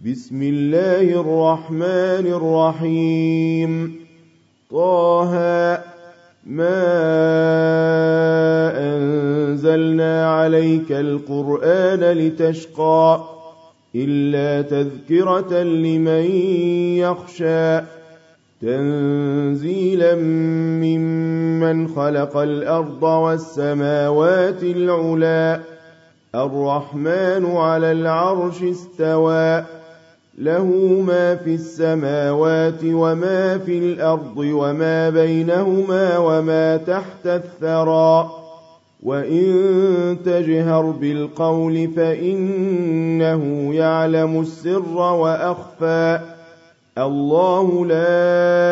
بسم الله الرحمن الرحيم. طه ما أنزلنا عليك القرآن لتشقى إلا تذكرة لمن يخشى تنزيلا ممن خلق الأرض والسماوات العلى الرحمن على العرش استوى له ما في السماوات وما في الأرض وما بينهما وما تحت الثرى وإن تجهر بالقول فإنه يعلم السر وأخفى الله لا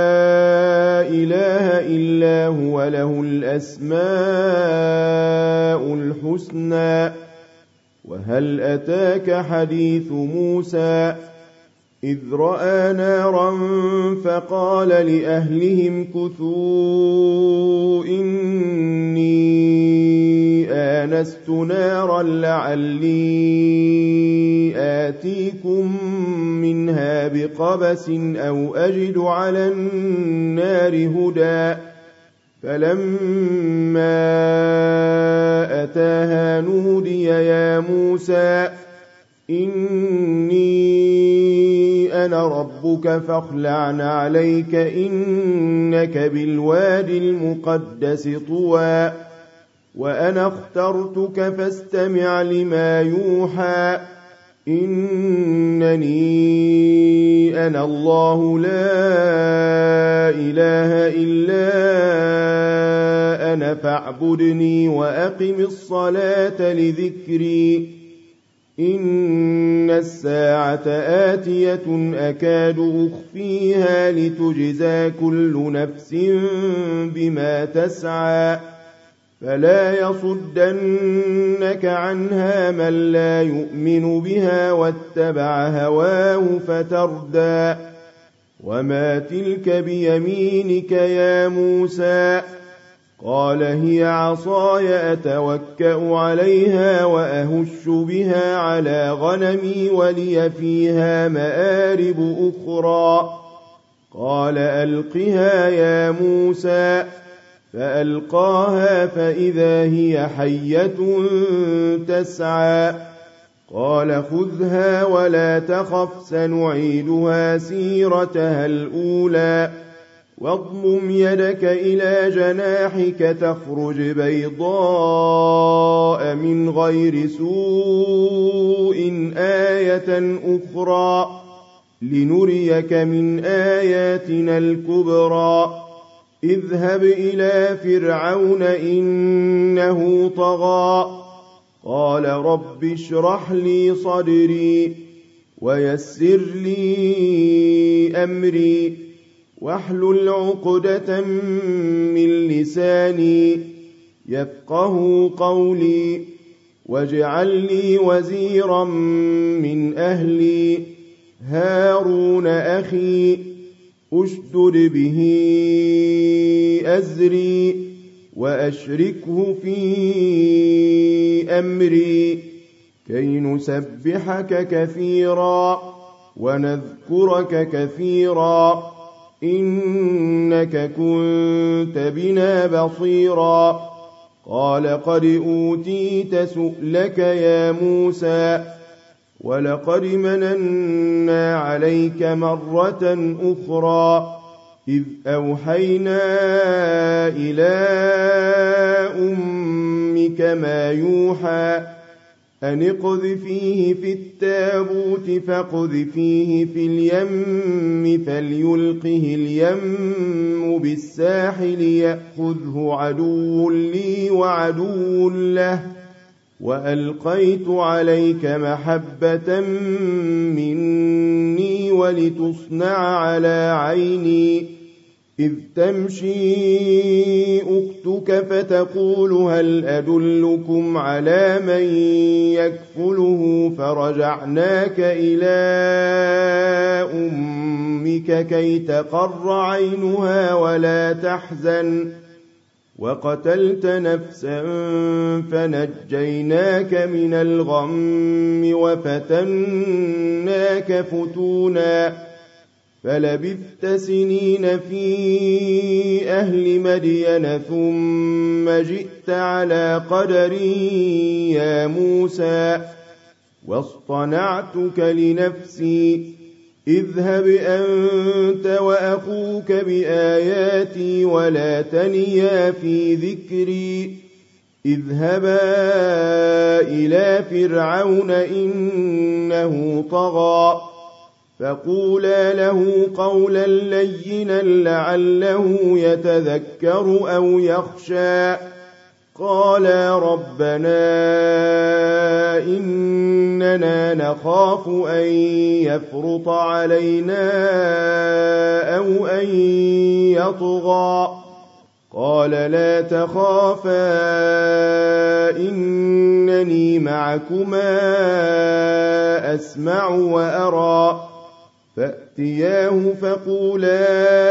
إله إلا هو له الأسماء الحسنى. وهل أتاك حديث موسى إذ رأى نارا فقال لأهلهم كثوا إني آنست نارا لعلي آتيكم منها بقبس أو أجد على النار هدى فلما أتاها نودي يا موسى إني أنا ربك فاخلع عليك إنك بالواد المقدس طوى وأنا اخترتك فاستمع لما يوحى إنني أنا الله لا إله إلا أنا فاعبدني وأقم الصلاة لذكري إن الساعة آتية أكاد أخفيها لتجزى كل نفس بما تسعى فلا يصدنك عنها من لا يؤمن بها واتبع هواه فتردى وما تلك بيمينك يا موسى قال هي عصاي أتوكأ عليها وأهش بها على غنمي ولي فيها مآرب أخرى قال ألقها يا موسى فألقاها فإذا هي حية تسعى قال خذها ولا تخف سنعيدها سيرتها الأولى واضمم يدك إلى جناحك تخرج بيضاء من غير سوء آية أخرى لنريك من آياتنا الكبرى اذهب إلى فرعون إنه طغى قال رب اشرح لي صدري ويسر لي أمري واحلل عقدة من لساني يفقه قولي واجعل لي وزيرا من أهلي هارون أخي أشدد به أزري وأشركه في أمري كي نسبحك كثيرا ونذكرك كثيرا إنك كنت بنا بصيرا قال قد أوتيت سؤلك يا موسى ولقد مننا عليك مرة أخرى إذ أوحينا إلى أمك ما يوحى أن اقذفيه في التابوت فاقذفيه في اليم فليلقه اليم بالساحل يأخذه عدو لي وعدو له وألقيت عليك محبة مني ولتصنع على عيني إذ تمشي أختك فتقول هل أدلكم على من يكفله فرجعناك إلى أمك كي تقر عينها ولا تحزن وقتلت نفسا فنجيناك من الغم وفتناك وزدناك فتونا فلبثت سنين في أهل مدين ثم جئت على قدر يا موسى واصطنعتك لنفسي اذهب أنت وأخوك بآياتي ولا تنيا في ذكري اذهبا إلى فرعون إنه طغى فقولا له قولا لينا لعله يتذكر أو يخشى قالا ربنا إننا نخاف أن يفرط علينا أو أن يطغى قال لا تخافا إنني معكما أسمع وأرى فأتياه فقولا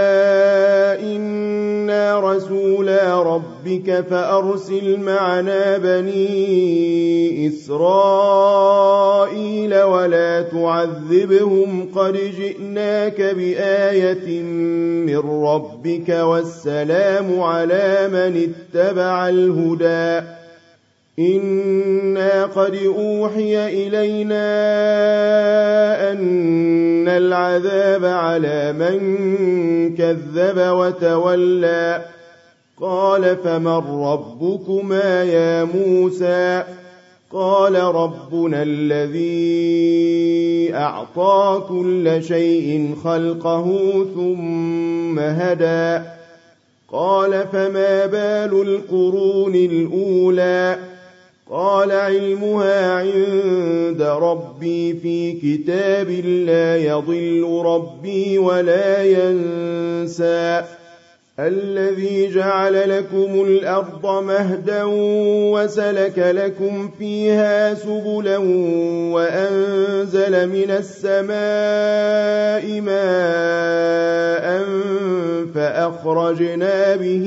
إنا رسولا ربك فأرسل معنا بني إسرائيل ولا تعذبهم قد جئناك بآية من ربك والسلام على من اتبع الهدى إنا قد أوحي إلينا أن العذاب على من كذب وتولى قال فمن ربكما يا موسى قال ربنا الذي أعطى كل شيء خلقه ثم هدى قال فما بال القرون الأولى قال علمها عند ربي في كتاب لا يضل ربي ولا ينسى الذي جعل لكم الأرض مهدا وسلك لكم فيها سبلا وأنزل من السماء ماء فأخرجنا به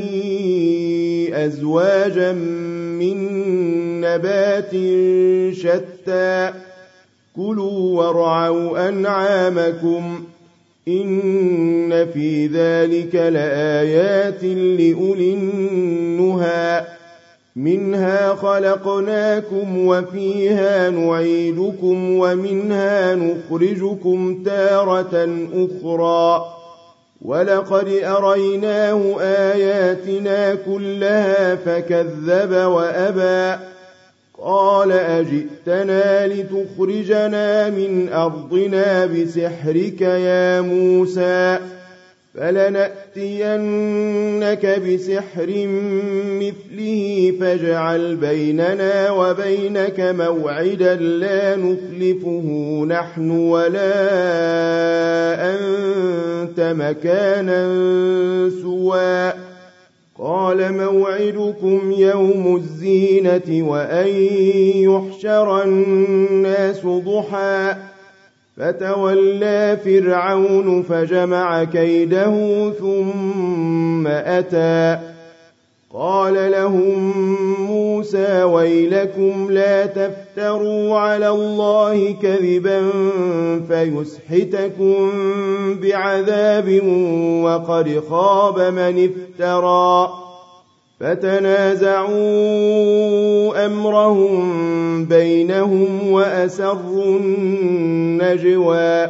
أزواجا من نبات شتى كلوا وارعوا أنعامكم إن في ذلك لآيات لأولي النهى منها خلقناكم وفيها نعيدكم ومنها نخرجكم تارة أخرى ولقد أريناه آياتنا كلها فكذب وأبى قال أجئتنا لتخرجنا من أرضنا بسحرك يا موسى فلنأتينك بسحر مثله فاجعل بيننا وبينك موعدا لا نخلفه نحن ولا أنت مكانا سوى قال موعدكم يوم الزينة وأن يحشر الناس ضحى فتولى فرعون فجمع كيده ثم أتى قال لهم موسى ويلكم لا تفتروا على الله كذبا فيسحتكم بعذاب وقد خاب من افترى فتنازعوا أمرهم بينهم وأسروا النجوى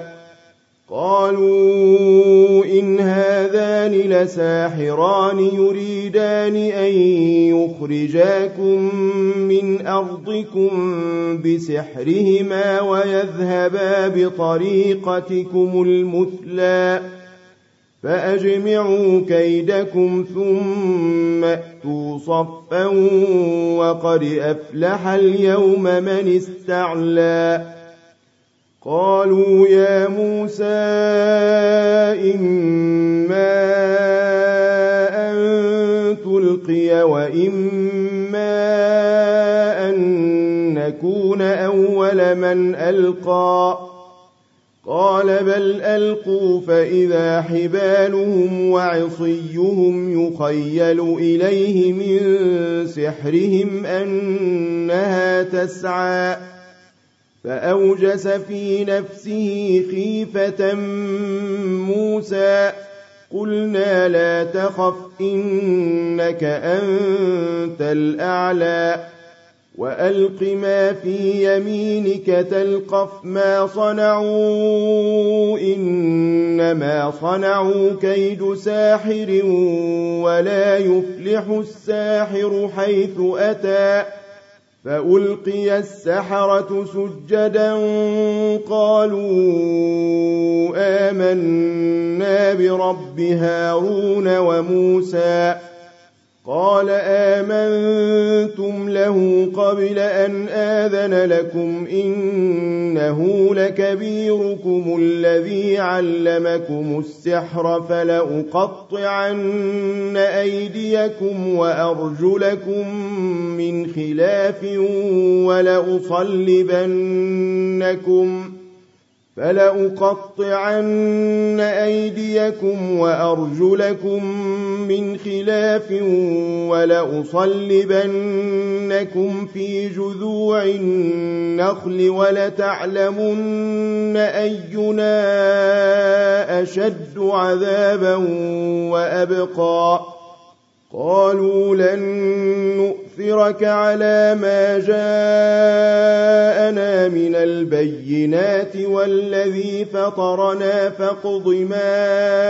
قالوا إن هذان لساحران يريدان أن يخرجاكم من أرضكم بسحرهما ويذهبا بطريقتكم المثلى فأجمعوا كيدكم ثم أتوا صفا وقد أفلح اليوم من استعلى قالوا يا موسى إما أن تلقي وإما أن نكون أول من ألقى قال بل ألقوا فإذا حبالهم وعصيهم يخيل إليه من سحرهم أنها تسعى فأوجس في نفسه خيفة موسى قلنا لا تخف إنك أنت الأعلى وألق ما في يمينك تلقف ما صنعوا إنما صنعوا كيد ساحر ولا يفلح الساحر حيث أتى فألقي السحرة سجدا قالوا آمنا برب هارون وموسى قال آمنتم له قبل أن آذن لكم إنه لكبيركم الذي علمكم السحر فلأقطعن أيديكم وأرجلكم من خلاف فلأقطعن أيديكم وأرجلكم من خلاف ولأصلبنكم في جذوع النخل ولتعلمن أينا أشد عذابا وأبقى قالوا لن نؤثرك على ما جاءنا من البينات والذي فطرنا فاقض ما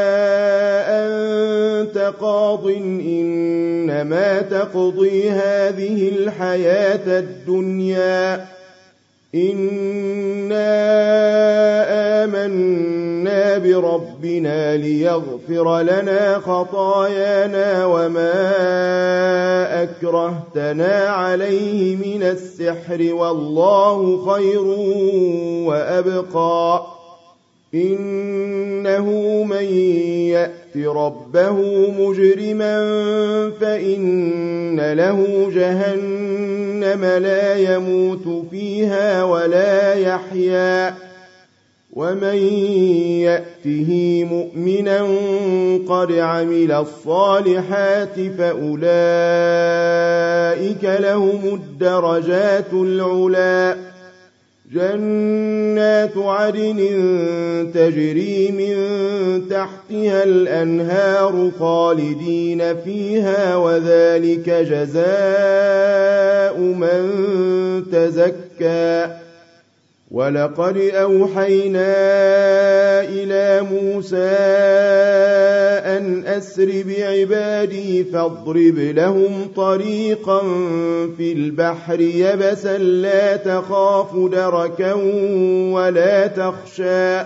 أنت قاض إنما تقضي هذه الحياة الدنيا إنا آمنا بربنا ليغفر لنا خطايانا وما أكرهتنا عليه من السحر والله خير وأبقى إنه من يأت ربه مجرما فإن له جهنم لا يموت فيها ولا يحيا ومن يأته مؤمنا قد عمل الصالحات فأولئك لهم الدرجات العلى جنات عدن تجري من تحتها الأنهار خالدين فيها وذلك جزاء من تزكى ولقد أوحينا إلى موسى أن أسر بعبادي فاضرب لهم طريقا في البحر يبسا لا تخاف دركا ولا تخشى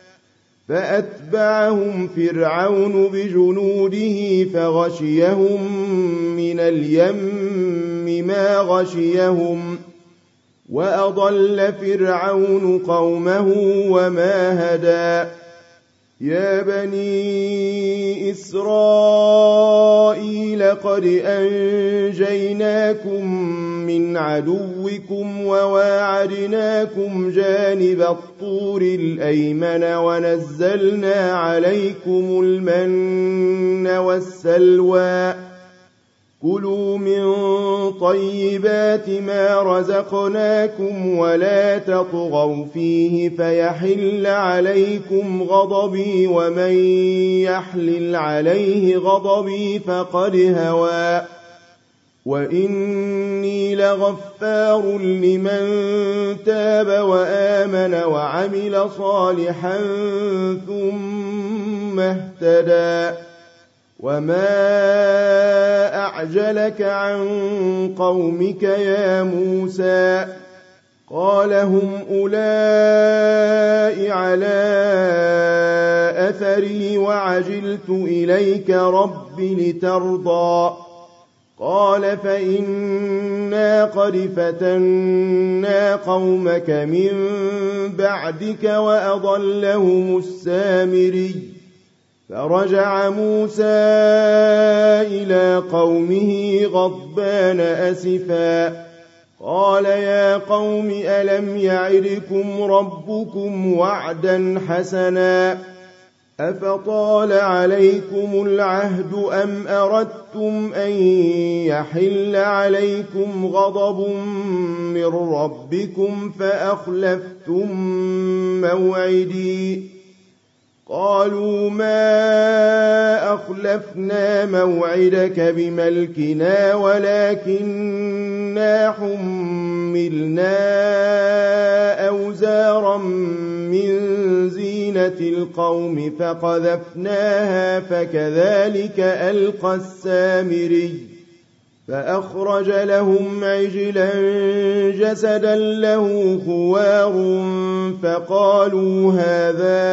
فأتبعهم فرعون بجنوده فغشيهم من اليم ما غشيهم وأضل فرعون قومه وما هدى يا بني إسرائيل قد أنجيناكم من عدوكم وواعدناكم جانب الطور الأيمن ونزلنا عليكم المن والسلوى كلوا من طيبات ما رزقناكم ولا تطغوا فيه فيحل عليكم غضبي ومن يحلل عليه غضبي فقد هوى وإني لغفار لمن تاب وآمن وعمل صالحا ثم اهتدى وما أعجلك عن قومك يا موسى قال هم أولئك على أثري وعجلت إليك رب لترضى قال فإنا قد فتنا قومك من بعدك وأضلهم السامري فرجع موسى إلى قومه غضبان أسفا قال يا قوم ألم يعدكم ربكم وعدا حسنا أفطال عليكم العهد أم أردتم أن يحل عليكم غضب من ربكم فأخلفتم موعدي قالوا ما أخلفنا موعدك بملكنا ولكننا حملنا أوزارا من زينة القوم فقذفناها فكذلك ألقى السامري فأخرج لهم عجلا جسدا له خوار فقالوا هذا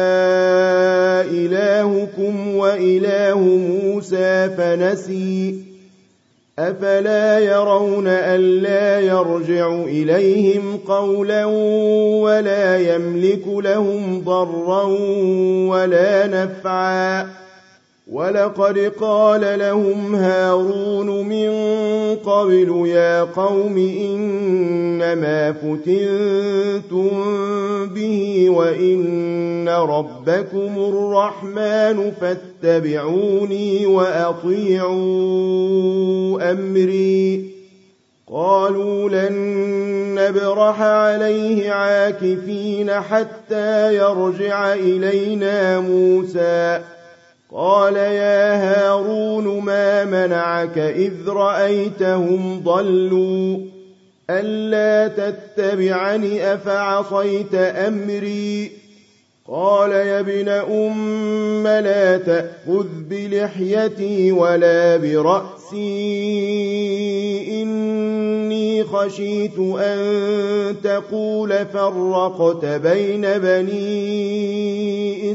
إلهكم وإله موسى فنسي أفلا يرون ألا يرجع إليهم قولا ولا يملك لهم ضرا ولا نفعا ولقد قال لهم هارون من قبل يا قوم إنما فتنتم به وإن ربكم الرحمن فاتبعوني وأطيعوا أمري قالوا لن نبرح عليه عاكفين حتى يرجع إلينا موسى قال يا هارون ما منعك إذ رأيتهم ضلوا ألا تتبعني أفعصيت أمري قال يا ابن أم لا تأخذ بلحيتي ولا برأسي إني خشيت أن تقول فرقت بين بني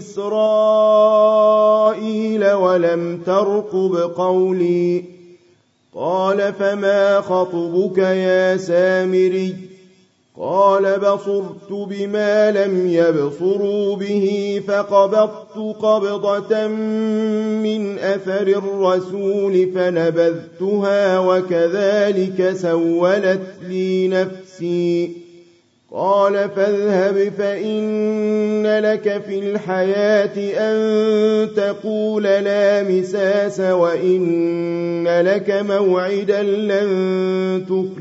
إسرائيل ولم ترقب قولي قال فما خطبك يا سامري قال بصرت بما لم يبصروا به فقبضت قبضة من أثر الرسول فنبذتها وكذلك سولت لي نفسي قال فاذهب فإن لك في الحياة أن تقول لا مساس وإن لك موعدا لن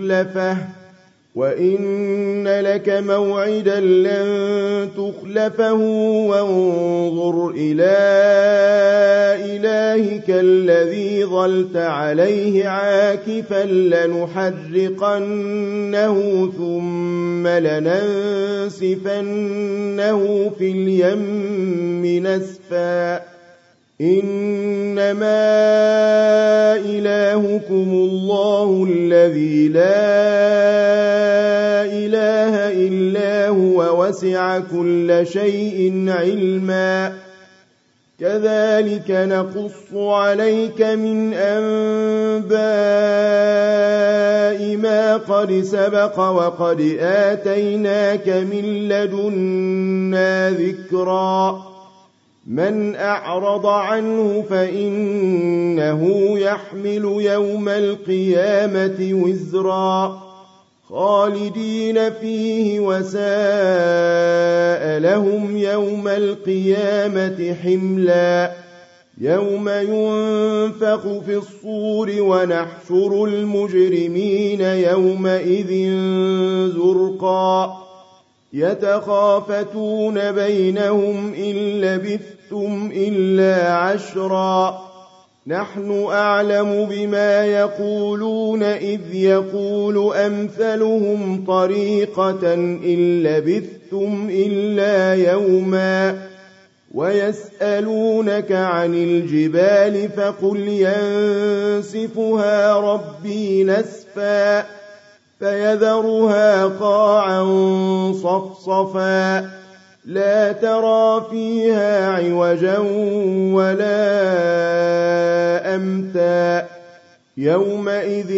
تخلفه وانظر إلى إلهك الذي ظلت عليه عاكفا لنحرقنه ثم لننسفنه في اليم نسفا إنما إلهكم الله الذي لا إله إلا هو وسع كل شيء علما كذلك نقص عليك من أنباء ما قد سبق وقد آتيناك من لدنا ذكرا من أعرض عنه فإنه يحمل يوم القيامة وزرا خالدين فيه وساء لهم يوم القيامة حملا يوم ينفخ في الصور ونحشر المجرمين يومئذ زرقا يتخافتون بينهم إن لبثتم إلا عشرا نحن أعلم بما يقولون إذ يقول أمثلهم طريقة إن لبثتم إلا يوما ويسألونك عن الجبال فقل ينسفها ربي نسفا فيذرها قاعا صفصفا لا ترى فيها عوجا ولا أمتا يومئذ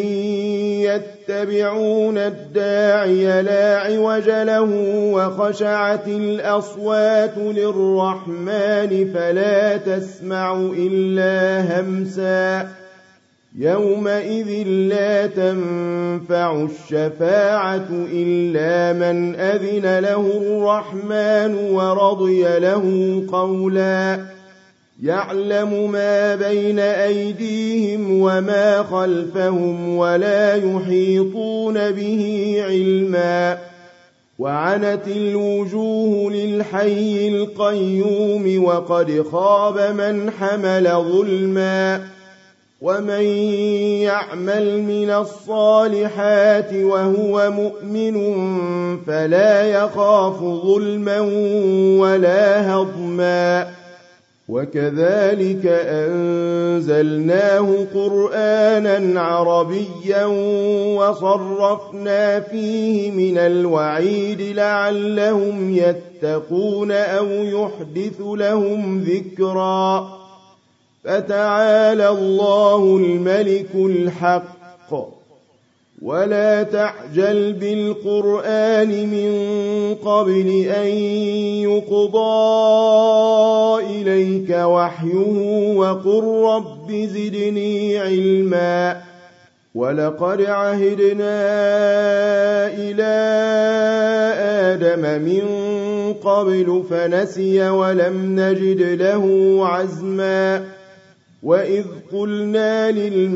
يتبعون الداعي لا عوج له وخشعت الأصوات للرحمن فلا تسمع إلا همسا يومئذ قولا تنفع الشفاعة إلا من أذن له الرحمن ورضي له قولا يعلم ما بين أيديهم وما خلفهم ولا يحيطون به علما وعنت الوجوه للحي القيوم وقد خاب من حمل ظلما ومن يعمل من الصالحات وهو مؤمن فلا يخاف ظلما ولا هضما وكذلك أنزلناه قرآنا عربيا وصرفنا فيه من الوعيد لعلهم يتقون أو يحدث لهم ذكرا فتعالى الله الملك الحق ولا تعجل بالقرآن من قبل أن يقضى إليك وحيه وقل رب زدني علما ولقد عهدنا إلى آدم من قبل فنسي ولم نجد له عزما وإذ قلنا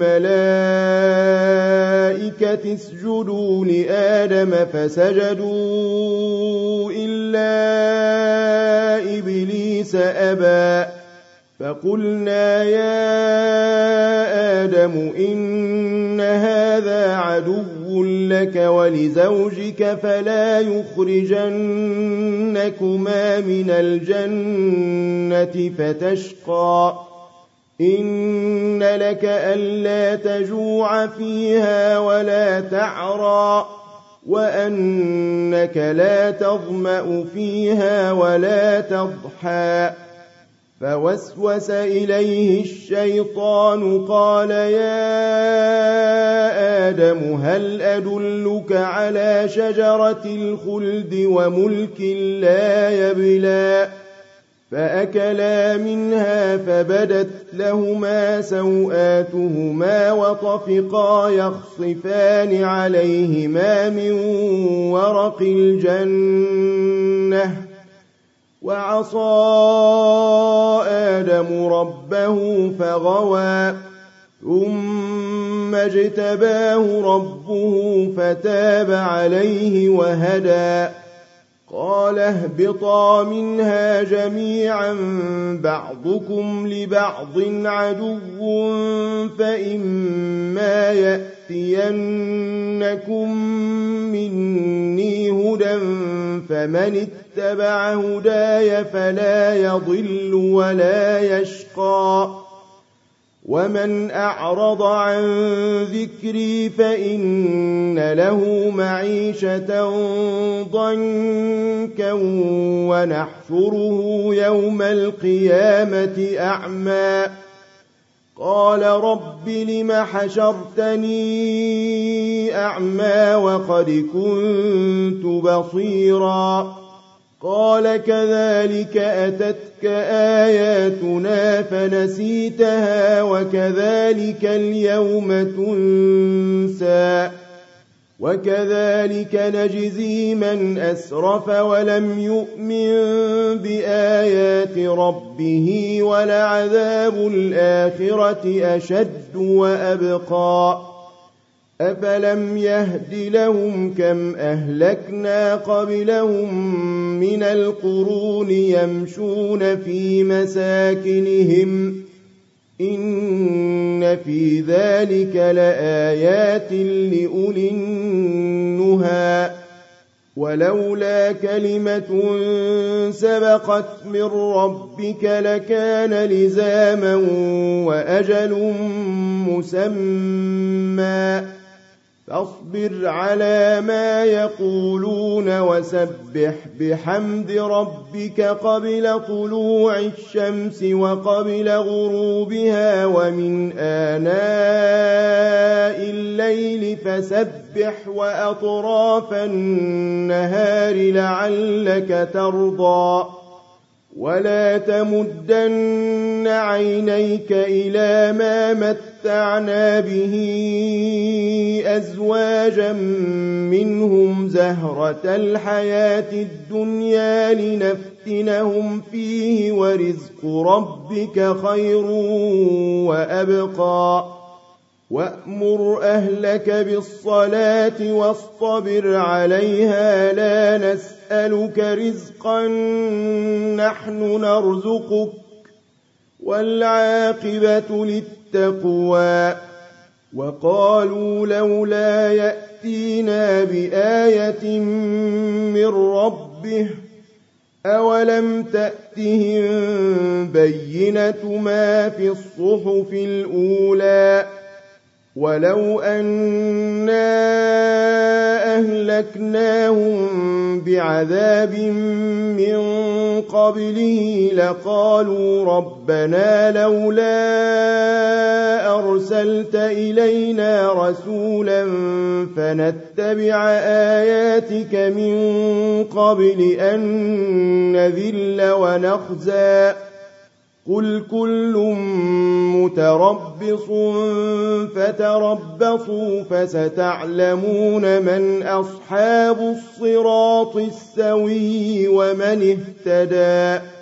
للملائكة اسجدوا لآدم فسجدوا إلا إبليس أبى فقلنا يا آدم إن هذا عدو لك ولزوجك فلا يخرجنكما من الجنة فتشقى إن لك ألا تجوع فيها ولا تعرى وأنك لا تظمأ فيها ولا تضحى فوسوس إليه الشيطان قال يا آدم هل أدلك على شجرة الخلد وملك لا يبلى فأكلا منها فبدت لهما سوآتهما وطفقا يخصفان عليهما من ورق الجنة وعصى آدم ربه فغوى ثم اجتباه ربه فتاب عليه وهدى قال اهبطا منها جميعا بعضكم لبعض عدو فإما يأتينكم مني هدى فمن اتبع هداي فلا يضل ولا يشقى ومن أعرض عن ذكري فإن له معيشة ضنكا ونحشره يوم القيامة أعمى قال رب لم حشرتني أعمى وقد كنت بصيرا قال كذلك أتتك آياتنا فنسيتها وكذلك اليوم تنسى وكذلك نجزي من أسرف ولم يؤمن بآيات ربه ولعذاب الآخرة أشد وأبقى أفلم يهد لهم كم أهلكنا قبلهم من القرون يمشون في مساكنهم إن في ذلك لآيات لأولي النهى ولولا كلمة سبقت من ربك لكان لزاما وأجل مسمى فاصبر على ما يقولون وسبح بحمد ربك قبل طلوع الشمس وقبل غروبها ومن آناء الليل فسبح وأطراف النهار لعلك ترضى ولا تمدن عينيك إلى ما متعنا به أزواجا منهم زهرة الحياة الدنيا لنفتنهم فيه ورزق ربك خير وأبقى وأمر أهلك بالصلاة واصطبر عليها لا نسألك رزقا نحن نرزقك والعاقبة للتقوى وقالوا لولا يأتينا بآية من ربه أولم تأتهم بينة ما في الصحف الأولى ولو أنا أهلكناهم بعذاب من قبله لقالوا ربنا لولا أرسلت إلينا رسولا فنتبع آياتك من قبل أن نذل ونخزى قل كل متربص فتربصوا فستعلمون من أصحاب الصراط السوي ومن اهتدى